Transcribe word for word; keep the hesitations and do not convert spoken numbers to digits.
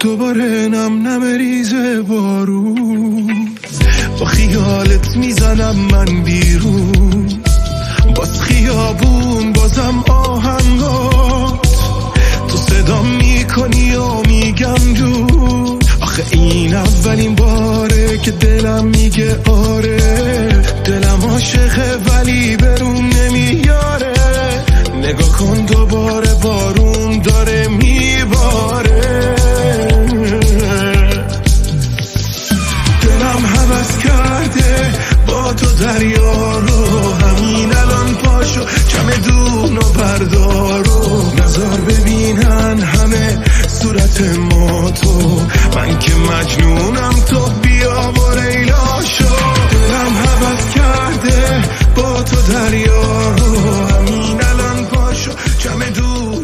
دوباره نم نم ریزه بارون، با خیالت میزنم من بیرون، باز خیابون بازم آهنگات، تو صدا میکنی و میگم دور. آخه این اولین باره که دلم میگه آره، دلم عاشقه ولی برون نمیاره. نگاه کن دوباره بارون داره میباره، دلم هوس کرده با تو دریا رو، همین الان پاشو چمدون و بردارو، نظر ببینن همه صورت ما تو، من که مجنونم تو بیا و ریلا شو. دلم هوس کرده با تو دریا رو، همین الان پاشو چمدون